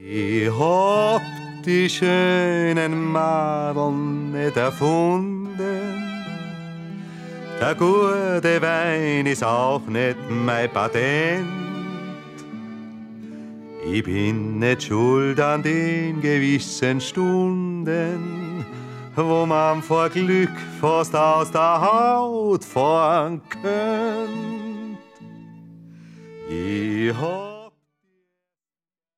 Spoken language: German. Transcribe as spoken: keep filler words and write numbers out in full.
Ich hab die schönen Madeln nicht erfunden. Der gute Wein ist auch nicht mein Patent. Ich bin nicht schuld an den gewissen Stunden, wo man vor Glück fast aus der Haut fahren könnt. Ich hab